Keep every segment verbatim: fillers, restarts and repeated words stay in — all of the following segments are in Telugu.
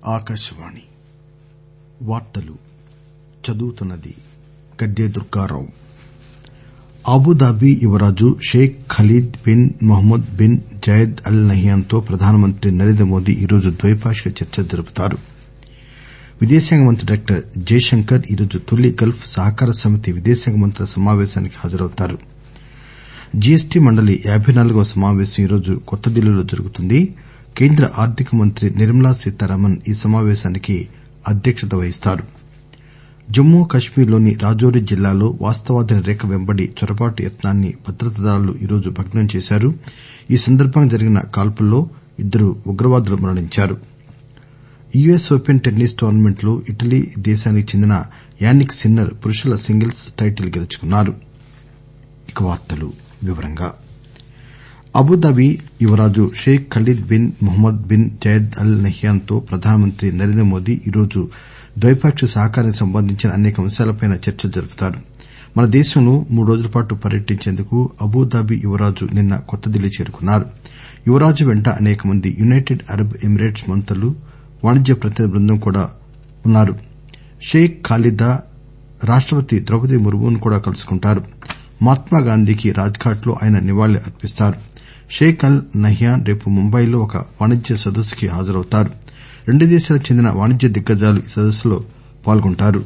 ఆకాశవాణి వార్తలు చదువుతున్నది గద్దె దుర్గారావు. అబుదాబి యువరాజు Sheikh Khalid bin Mohammed bin Zayed Al Nahyan తో ప్రధానమంత్రి నరేంద్ర మోదీ ఈరోజు ద్వైపాక్షిక చర్చలు జరుపుతారు. విదేశాంగ మంత్రి డాక్టర్ జయశంకర్ ఈరోజు తొలి గల్ఫ్ సహకార సమితి విదేశాంగ మంత్రుల సమావేశానికి హాజరవుతారు. జీఎస్టీ మండలి యాబై నాలుగవ సమావేశం ఈరోజు కొత్తదిల్లీలో జరుగుతుంది. కేంద్ర ఆర్థిక మంత్రి నిర్మలా సీతారామన్ ఈ సమావేశానికి అధ్యక్షత వహిస్తారు. జమ్మూ కశ్మీర్లోని రాజౌరి జిల్లాలో వాస్తవాధీన రేఖ వెంబడి చొరబాటు యత్నాన్ని భద్రతా దళాలు ఈరోజు భగ్నం చేశారు. ఈ సందర్బంగా జరిగిన కాల్పుల్లో ఇద్దరు ఉగ్రవాదులు మరణించారు. యుఎస్ ఓపెన్ టెన్నిస్ టోర్నమెంట్ లో ఇటలీ దేశానికి చెందిన యానిక్ సిన్నర్ పురుషుల సింగిల్స్ టైటిల్ గెలుచుకున్నారు. అబుదాబి యువరాజు Sheikh Khalid bin Mohammed bin Zayed Al Nahyan తో ప్రధానమంత్రి నరేంద్ర మోదీ ఈరోజు ద్వైపాక్షిక సహకారానికి సంబంధించిన అనేక అంశాలపై చర్చలు జరుపుతారు. మన దేశంలో మూడు రోజుల పాటు పర్యటించేందుకు అబుదాబి యువరాజు నిన్న కొత్తదిల్లీ చేరుకున్నారు. యువరాజు వెంట అనేక మంది యునైటెడ్ అరబ్ ఎమిరేట్స్ మంత్రులు, వాణిజ్య ప్రతినిధి బృందం కూడా ఉన్నారు. షేక్ ఖాలిద్ రాష్టపతి ద్రౌపది ముర్మును కూడా కలుసుకుంటారు. మహాత్మాగాంధీకి రాజ్ ఘాట్ లో ఆయన నివాళులు అర్పిస్తారు. షేక్ అల్ నహ్యాన్ రేపు ముంబైలో ఒక వాణిజ్య సదస్సుకి హాజరవుతారు. రెండు దేశాలకు చెందిన వాణిజ్య దిగ్గజాలు ఈ సదస్సులో పాల్గొంటారు.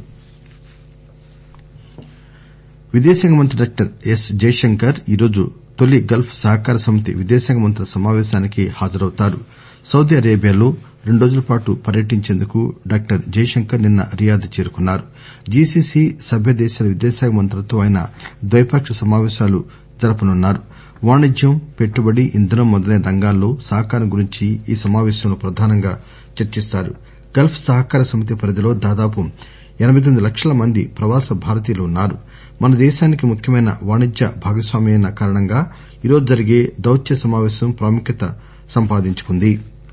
విదేశాంగ మంత్రి డాక్టర్ ఎస్ జయశంకర్ ఈరోజు తొలి గల్ఫ్ సహకార సమితి విదేశాంగ మంత్రుల సమావేశానికి హాజరవుతారు. సౌదీ అరేబియాలో రెండు రోజుల పాటు పర్యటించేందుకు డాక్టర్ జయశంకర్ నిన్న రియాద్ చేరుకున్నారు. జీసీసీ సభ్య దేశాల విదేశాంగ మంత్రులతో ఆయన ద్వైపాక్షిక సమావేశాలు జరపనున్నారు. వాణిజ్యం, పెట్టుబడి, ఇంధనం మొదలైన రంగాల్లో సహకారం గురించి ఈ సమావేశంలో ప్రధానంగా చర్చిస్తారు. గల్ఫ్ సహకార సమితి పరిధిలో దాదాపు ఎనబై తొమ్మిది లక్షల మంది ప్రవాస భారతీయులు ఉన్నారు. మన దేశానికి ముఖ్యమైన వాణిజ్య భాగస్వామి అయిన కారణంగా ఈరోజు జరిగే దౌత్య సమావేశం ప్రాముఖ్యత సంపాదించుకుంది.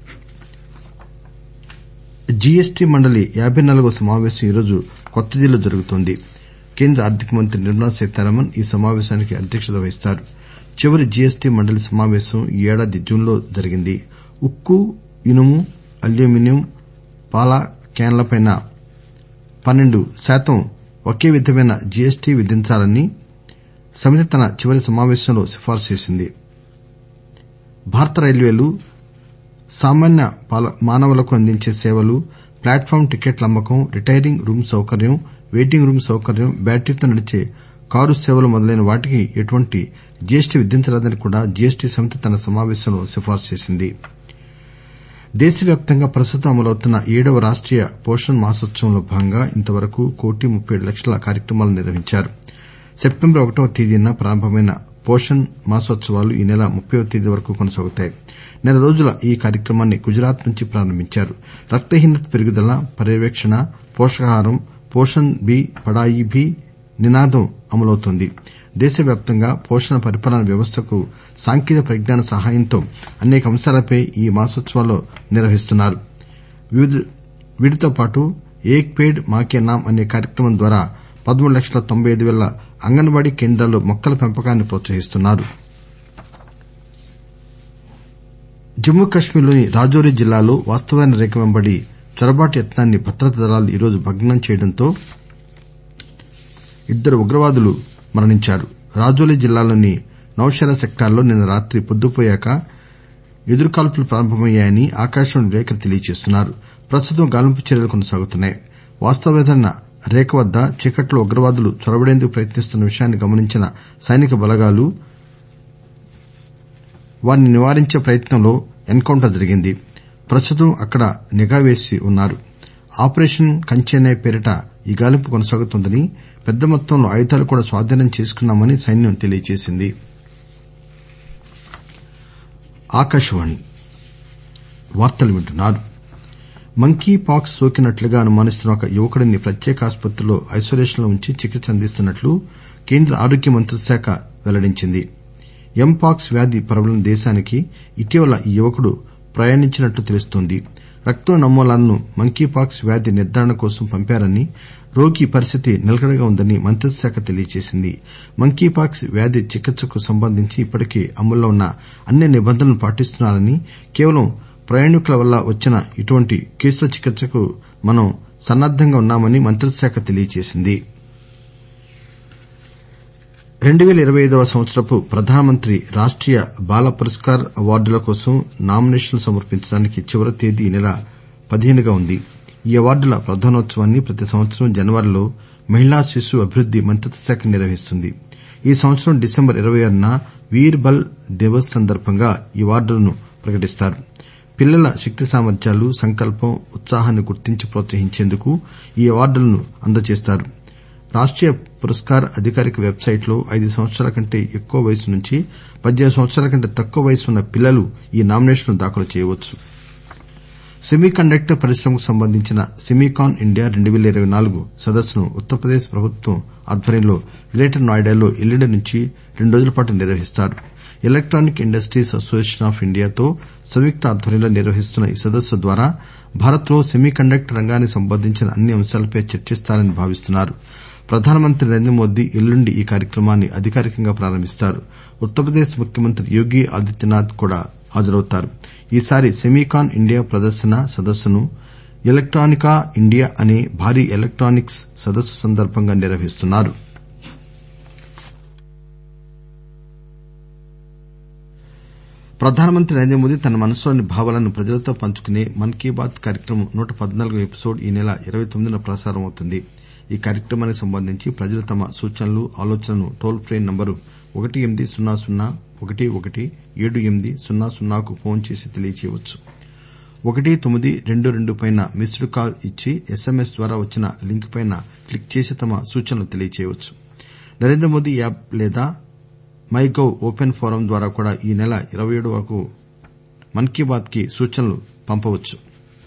జీఎస్టీ మండలి యాబై నాలుగవ సమావేశం ఈరోజు కొత్తదిల్లీలో జరుగుతోంది. కేంద్ర ఆర్థిక మంత్రి నిర్మలా సీతారామన్ ఈ సమావేశానికి అధ్యక్షత వహిస్తారు. చివరి జీఎస్టీ మండలి సమావేశం ఈ ఏడాది జూన్ లో జరిగింది. ఉక్కు, ఇనుము, అల్యూమినియం, పాల క్యాన్లపై పన్నెండు శాతం ఒకే విధమైన జీఎస్టీ విధించాలని సమితి తన చివరి సమావేశంలో సిఫార్సు చేసింది. భారత రైల్వేలు సామాన్య మానవులకు అందించే సేవలు, ప్లాట్ ఫాం టికెట్ల అమ్మకం, రిటైరింగ్ రూమ్ సౌకర్యం, వెయిటింగ్ రూమ్ సౌకర్యం, బ్యాటరీతో నడిచే కారు సేవలు మొదలైన వాటికి ఎటువంటి జీఎస్టీ విధించరాదని కూడా జీఎస్టీ సమితి తన సమావేశంలో సిఫార్సు చేసింది. దేశవ్యాప్తంగా ప్రస్తుతం అమలవుతున్న ఏడవ రాష్టీయ పోషణ్ మాసోత్సవంలో భాగంగా ఇంతవరకు కోటి ముప్పై ఏడు లక్షల కార్యక్రమాలను నిర్వహించారు. సెప్టెంబర్ ఒకటవ తేదీన ప్రారంభమైన పోషణ్ మాసోత్సవాలు ఈ నెల ముప్పైవ తేదీ వరకు కొనసాగుతాయి. నెల రోజుల ఈ కార్యక్రమాన్ని గుజరాత్ నుంచి ప్రారంభించారు. రక్తహీనత పెరుగుదల పర్యవేక్షణ, పోషకాహారం, పోషణ్ బి పడాయి భి నినాదం అమలవుతోంది. దేశవ్యాప్తంగా పోషణ పరిపాలన వ్యవస్థకు సాంకేతిక పరిజ్ఞాన సహాయంతో అనేక అంశాలపై ఈ మాసోత్సవాలు నిర్వహిస్తున్నారు. వీటితో పాటు ఏక్ పేడ్ మాకే నామ్ అనే కార్యక్రమం ద్వారా పదమూడు లక్షల తొంభై ఐదు పేల అంగన్వాడీ కేంద్రాల్లో మొక్కల పెంపకాన్ని ప్రోత్సహిస్తున్నారు. జమ్మూ కశ్మీర్లోని రాజౌరి జిల్లాలో వాస్తవాధీన రేఖ వెంబడి చొరబాటు యత్నాన్ని భద్రతా దళాలు ఈరోజు భగ్నం చేయడంతో ఇద్దరు ఉగ్రవాదులు మరణించారు. రాజౌరి జిల్లాలోని నౌషెరా సెక్టార్లో నిన్న రాత్రి పొద్దుపోయాక ఎదురుకాల్పులు ప్రారంభమయ్యాయని ఆకాశవాణి విలేకరి తెలియజేస్తున్నారు. ప్రస్తుతం గాలింపు చర్యలు కొనసాగుతున్నాయి. వాస్తవాధీన రేఖ వద్ద చీకట్లో ఉగ్రవాదులు చొరబడేందుకు ప్రయత్నిస్తున్న విషయాన్ని గమనించిన సైనిక బలగాలు వారిని నివారించే ప్రయత్నంలో ఎన్ కౌంటర్ జరిగింది. ప్రస్తుతం అక్కడ నిఘా వేసి ఉన్నారు. ఆపరేషన్ కంచెనే పేరిట ఈ గాలింపు కొనసాగుతోందని, పెద్ద మొత్తంలో ఆయుధాలు కూడా స్వాధీనం చేసుకున్నామని సైన్యం తెలియజేసింది. మంకీ పాక్స్ సోకినట్లుగా అనుమానిస్తున్న ఒక యువకుడిని ప్రత్యేక ఆసుపత్రిలో ఐసోలేషన్ లో ఉంచి చికిత్స అందిస్తున్నట్లు కేంద్ర ఆరోగ్య మంత్రిత్వ శాఖ వెల్లడించింది. ఎం పాక్స్ వ్యాధి ప్రబలిన దేశానికి ఇటీవల ఈ యువకుడు ప్రయాణించినట్లు తెలుస్తోంది. రక్తం నమూనాలను మంకీ పాక్స్ వ్యాధి నిర్ధారణ కోసం పంపారని, రోగి పరిస్థితి నిలకడగా ఉందని మంత్రిత్వ శాఖ తెలియజేసింది. మంకీ పాక్స్ వ్యాధి చికిత్సకు సంబంధించి ఇప్పటికే అమల్లో ఉన్న అన్ని నిబంధనలను పాటిస్తున్నారని, కేవలం ప్రయాణికుల వల్ల వచ్చిన ఇటువంటి కేసుల చికిత్సకు మనం సన్నద్దంగా ఉన్నామని మంత్రిత్వశాఖ తెలియజేసింది. రెండు పేల ఇరవై ఐదవ సంవత్సరపు ప్రధానమంత్రి రాష్టీయ బాల పురస్కార్ అవార్డుల కోసం నామినేషన్లు సమర్పించడానికి చివరి తేదీ ఈ నెల పదిహేనుగా ఉంది. ఈ అవార్డుల ప్రదానోత్సవాన్ని ప్రతి సంవత్సరం జనవరిలో మహిళా శిశు అభివృద్ది మంత్రిత్వశాఖ నిర్వహిస్తుంది. ఈ సంవత్సరం డిసెంబర్ ఇరవై ఆరున వీర్ బల్ దివస్ సందర్భంగా ఈ అవార్డులను ప్రకటిస్తారు. పిల్లల శక్తి సామర్థ్యాలు, సంకల్పం, ఉత్సాహాన్ని గుర్తించి ప్రోత్సహించేందుకు ఈ అవార్డులను అందజేస్తారు. రాష్టీయ పురస్కార్ అధికారిక వెబ్సైట్లో ఐదు సంవత్సరాల కంటే ఎక్కువ వయసు నుంచి పద్దెనిమిది సంవత్సరాల కంటే తక్కువ వయసు ఉన్న పిల్లలు ఈ నామినేషన్లు దాఖలు చేయవచ్చు. సెమీ కండక్టర్ పరిశ్రమకు సంబంధించిన సెమీకాన్ ఇండియా రెండు పేల ఇరవై నాలుగు సదస్సును ఉత్తరప్రదేశ్ ప్రభుత్వం ఆధ్వర్యంలో గ్రేటర్ నోయిడాలో ఎల్లుండి నుంచి రెండు రోజుల పాటు నిర్వహిస్తారు. ఎలక్టానిక్ ఇండస్టీస్ అసోసియేషన్ ఆఫ్ ఇండియాతో సంయుక్త ఆధ్వర్యంలో నిర్వహిస్తున్న ఈ సదస్సు ద్వారా భారత్ లో సెమీ కండక్టర్ రంగానికి సంబంధించిన అన్ని అంశాలపై చర్చిస్తారని భావిస్తున్నారు. ప్రధానమంత్రి నరేంద్రమోదీ ఎల్లుండి ఈ కార్యక్రమాన్ని అధికారికంగా ప్రారంభిస్తారు. ఉత్తరప్రదేశ్ ముఖ్యమంత్రి యోగి ఆదిత్యనాథ్ కూడా హాజరవుతారు. ఈసారి సెమీకాన్ ఇండియా ప్రదర్శన సదస్సును ఎలక్టానికా ఇండియా అనే భారీ ఎలక్టానిక్స్ సదస్సు సందర్భంగా నిర్వహిస్తున్నారు. ప్రధానమంత్రి నరేంద్రమోదీ తన మనసులోని భావాలను ప్రజలతో పంచుకునే మన్ కీ బాత్ కార్యక్రమం నూట పద్నాలుగవ ఎపిసోడ్ ఈ నెల ఇరవై తొమ్మిదిన ప్రసారమవుతుంది. ఈ కార్యక్రమానికి సంబంధించి ప్రజలు తమ సూచనలు, ఆలోచనలను టోల్ ఫ్రీ నంబరు ఒకటి ఎనిమిది సున్నా సున్నా ఒకటి ఒకటి ఏడు ఎనిమిది సున్నా సున్నాకు ఫోన్ చేసి తెలియజేయవచ్చు. ఒకటి తొమ్మిది రెండు రెండు పైన మిస్డ్ కాల్ ఇచ్చి ఎస్ఎంఎస్ ద్వారా వచ్చిన లింక్ పైన క్లిక్ చేసి తమ సూచనలు తెలియజేయవచ్చు. నరేంద్రమోదీ యాప్ లేదా మై గవ్ ఓపెన్ ఫోరం ద్వారా కూడా ఈ నెల ఇరవై ఏడు వరకు మన్ కీ బాత్ కి సూచనలు పంపవచ్చు.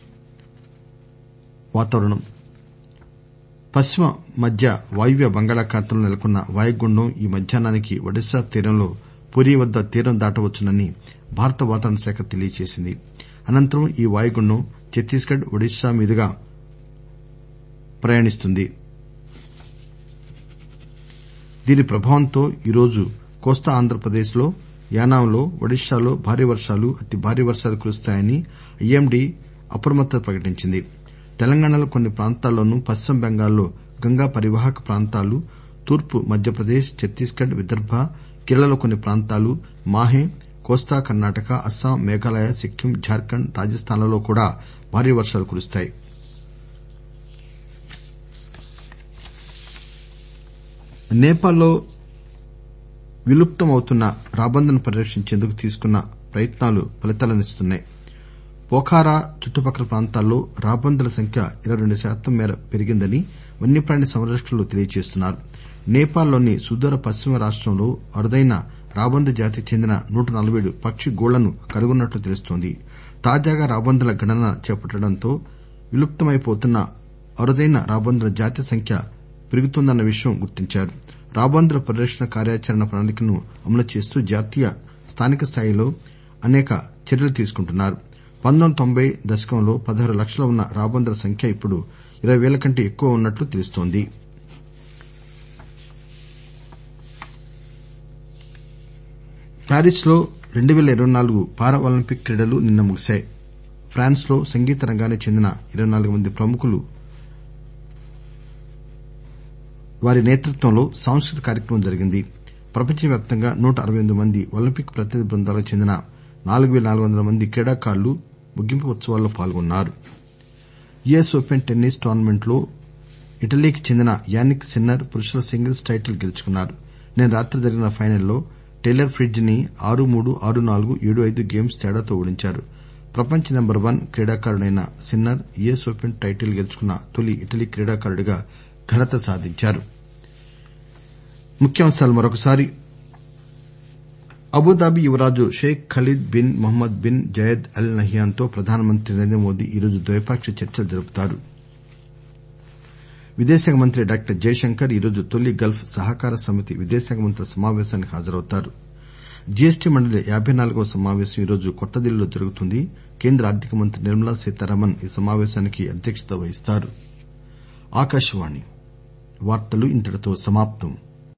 వాతావరణం పశ్చిమ మధ్య వాయువ్య బంగాళాఖాతంలో నెలకొన్న వాయుగుండం ఈ మధ్యాహ్నానికి ఒడిశా తీరంలో పురీ వద్ద తీరం దాటవచ్చునని భారత వాతావరణ శాఖ తెలియజేసింది. అనంతరం ఈ వాయుగుండం ఛత్తీస్ గఢ్, ఒడిశా మీదుగా ప్రయాణిస్తుంది. దీని ప్రభావంతో ఈరోజు కోస్తా ఆంధ్రప్రదేశ్ లో, యానాంలో, ఒడిశాలో భారీ వర్షాలు, అతి భారీ వర్షాలు కురుస్తాయని ఐఎండీ అప్రమత్తత ప్రకటించింది. తెలంగాణలో కొన్ని ప్రాంతాల్లోనూ, పశ్చిమ బెంగాల్లో గంగా పరివాహక ప్రాంతాలు, తూర్పు మధ్యప్రదేశ్, ఛత్తీస్ గఢ్, విదర్భ, కేరళలో కొన్ని ప్రాంతాలు, మాహే, కోస్తా కర్ణాటక, అస్సాం, మేఘాలయ, సిక్కిం, జార్ఖండ్, రాజస్థాన్ లలో కూడా భారీ వర్షాలు కురుస్తాయి. నేపాల్లో విలుప్తమవుతున్న రాబందులను పరిరక్షించేందుకు తీసుకున్న ప్రయత్నాలు ఫలితాలనిస్తున్నాయి. పోఖారా చుట్టుపక్కల ప్రాంతాల్లో రాబందుల సంఖ్య ఇరవై రెండు శాతం మేర పెరిగిందని వన్యప్రాణి సంరక్షకులు తెలియజేస్తున్నారు. నేపాల్ లోని సుదూర పశ్చిమ రాష్టంలో అరుదైన రాబందు జాతికి చెందిన నూట నలభై ఏడు పక్షి గూళ్లను కనుగొన్నట్లు తెలుస్తోంది. తాజాగా రాబందుల గణన చేపట్టడంతో విలుప్తమైపోతున్న అరుదైన రాబందుల జాతి సంఖ్య పెరుగుతోందన్న విషయం గుర్తించారు. రాబందుల పరిరక్షణ కార్యాచరణ ప్రణాళికను అమలు చేస్తూ జాతీయ, స్థానిక స్థాయిలో అనేక చర్యలు తీసుకుంటున్నారు. పంతొమ్మిది వందల తొంభై దశకంలో పదహారు లక్షలు ఉన్న రాబందుల సంఖ్య ఇప్పుడు ఇరవై వేల కంటే ఎక్కువ ఉన్నట్లు తెలుస్తోంది. ప్యారిస్ లో రెండు పేల ఇరవై నాలుగు పారా ఒలింపిక్ క్రీడలు నిన్న ముగిశాయి. ఫ్రాన్స్ లో సంగీత రంగానికి చెందిన ఇరవై నాలుగు మంది ప్రముఖులు వారి నేతృత్వంలో సాంస్కృతిక కార్యక్రమం జరిగింది. ప్రపంచవ్యాప్తంగా నూట అరవై ఎనిమిది మంది ఒలింపిక్ ప్రతినిధి బృందాలకు చెందిన నాలుగు పేల నాలుగు వందల మంది క్రీడాకారులు ముగింపు ఉత్సవాల్లో పాల్గొన్నారు. యుఎస్ ఓపెన్ టెన్నిస్ టోర్నమెంట్ లో ఇటలీకి చెందిన యానిక్ సిన్నర్ పురుషుల సింగిల్స్ టైటిల్ గెలుచుకున్నారు. నిన్న రాత్రి జరిగిన ఫైనల్లో టేలర్ ఫ్రిడ్జ్ ని ఆరు మూడు, ఆరు నాలుగు, ఏడు ఐదు గేమ్స్ తేడాతో ఓడించారు. ప్రపంచ నెంబర్ వన్ క్రీడాకారుడైన సిన్నర్ యుఎస్ ఓపెన్ టైటిల్ గెలుచుకున్న తొలి ఇటలీ క్రీడాకారుడిగా ఘనత సాధించారు. ముఖ్యాంశాలు మరొకసారి. అబుదాబి యువరాజు Sheikh Khalid bin Mohammed bin Zayed Al Nahyan తో ప్రధానమంత్రి నరేంద్రమోదీ ఈరోజు ద్వైపాక్షిక చర్చలు జరుపుతారు. విదేశాంగ మంత్రి డాక్టర్ జయశంకర్ ఈరోజు తొలి గల్ఫ్ సహకార సమితి విదేశాంగ మంత్రుల సమావేశానికి హాజరవుతారు. జీఎస్టీ మండలి యాబై నాలుగవ సమావేశం ఈరోజు కొత్తదిల్లీలో జరుగుతుంది. కేంద్ర ఆర్థిక మంత్రి నిర్మలా సీతారామన్ ఈ సమావేశానికి అధ్యక్షత వహిస్తారు. ఆకాశవాణి వార్తలు ఇంతటితో సమాప్తం.